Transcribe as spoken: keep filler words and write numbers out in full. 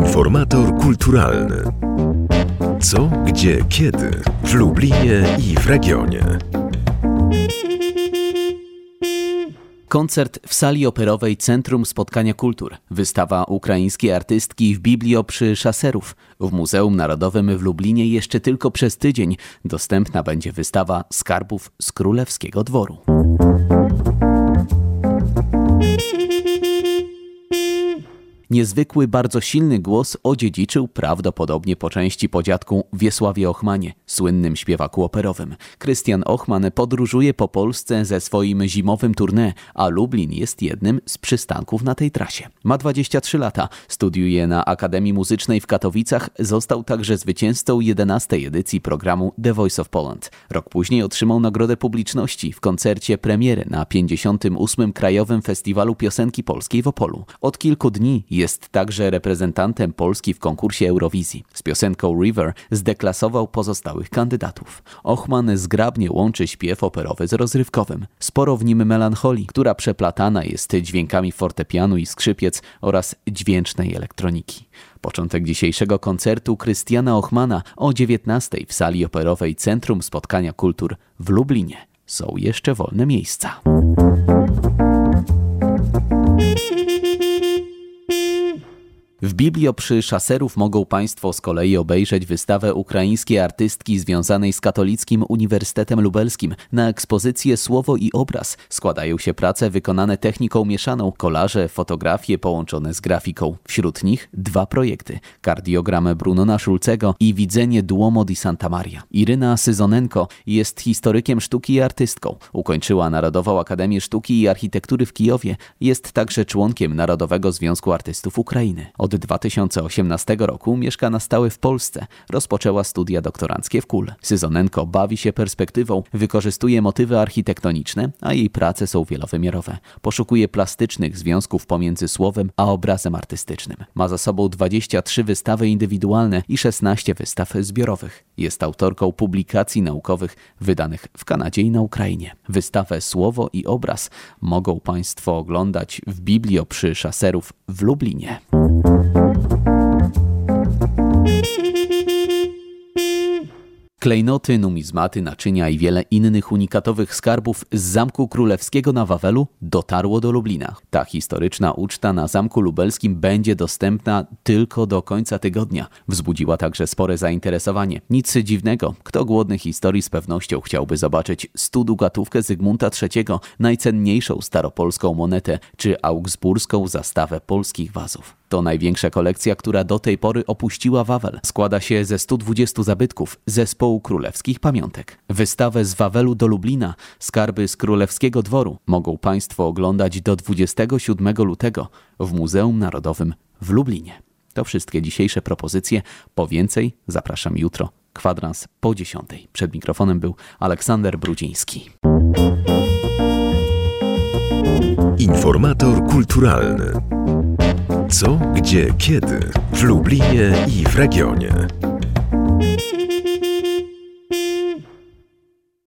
Informator kulturalny. Co, gdzie, kiedy w Lublinie i w regionie. Koncert w sali operowej Centrum Spotkania Kultur. Wystawa ukraińskiej artystki w Biblio przy Szaserów. W Muzeum Narodowym w Lublinie jeszcze tylko przez tydzień dostępna będzie wystawa skarbów z królewskiego dworu. Niezwykły, bardzo silny głos odziedziczył prawdopodobnie po części po dziadku Wiesławie Ochmanie, słynnym śpiewaku operowym. Krystian Ochman podróżuje po Polsce ze swoim zimowym tournée, a Lublin jest jednym z przystanków na tej trasie. Ma dwadzieścia trzy lata, studiuje na Akademii Muzycznej w Katowicach, został także zwycięzcą jedenastej edycji programu The Voice of Poland. Rok później otrzymał Nagrodę Publiczności w koncercie premiery na pięćdziesiątym ósmym Krajowym Festiwalu Piosenki Polskiej w Opolu. Od kilku dni jest także reprezentantem Polski w konkursie Eurowizji. Z piosenką River zdeklasował pozostałych kandydatów. Ochman zgrabnie łączy śpiew operowy z rozrywkowym. Sporo w nim melancholii, która przeplatana jest dźwiękami fortepianu i skrzypiec oraz dźwięcznej elektroniki. Początek dzisiejszego koncertu Krystiana Ochmana o dziewiętnastej w sali operowej Centrum Spotkania Kultur w Lublinie. Są jeszcze wolne miejsca. W Biblio przy Szaserów mogą Państwo z kolei obejrzeć wystawę ukraińskiej artystki związanej z Katolickim Uniwersytetem Lubelskim. Na ekspozycję Słowo i obraz składają się prace wykonane techniką mieszaną, kolaże, fotografie połączone z grafiką. Wśród nich dwa projekty. Kardiogram Brunona Szulcego i Widzenie Duomo di Santa Maria. Iryna Syzonenko jest historykiem sztuki i artystką. Ukończyła Narodową Akademię Sztuki i Architektury w Kijowie. Jest także członkiem Narodowego Związku Artystów Ukrainy. Od dwa tysiące osiemnastego roku mieszka na stałe w Polsce. Rozpoczęła studia doktoranckie w K U L. Syzonenko bawi się perspektywą, wykorzystuje motywy architektoniczne, a jej prace są wielowymiarowe. Poszukuje plastycznych związków pomiędzy słowem a obrazem artystycznym. Ma za sobą dwadzieścia trzy wystawy indywidualne i szesnaście wystaw zbiorowych. Jest autorką publikacji naukowych wydanych w Kanadzie i na Ukrainie. Wystawę Słowo i obraz mogą Państwo oglądać w Biblio przy Szaserów w Lublinie. Klejnoty, numizmaty, naczynia i wiele innych unikatowych skarbów z Zamku Królewskiego na Wawelu dotarło do Lublina. Ta historyczna uczta na Zamku Lubelskim będzie dostępna tylko do końca tygodnia. Wzbudziła także spore zainteresowanie. Nic dziwnego, kto głodny historii z pewnością chciałby zobaczyć studugatówkę Zygmunta trzeciego, najcenniejszą staropolską monetę czy augsburską zastawę polskich wazów. To największa kolekcja, która do tej pory opuściła Wawel. Składa się ze stu dwudziestu zabytków Zespołu Królewskich Pamiątek. Wystawę z Wawelu do Lublina, skarby z Królewskiego Dworu mogą Państwo oglądać do dwudziestego siódmego lutego w Muzeum Narodowym w Lublinie. To wszystkie dzisiejsze propozycje. Po więcej zapraszam jutro. Kwadrans po dziesiątej. Przed mikrofonem był Aleksander Brudziński. Informator kulturalny. Co, gdzie, kiedy w Lublinie i w regionie.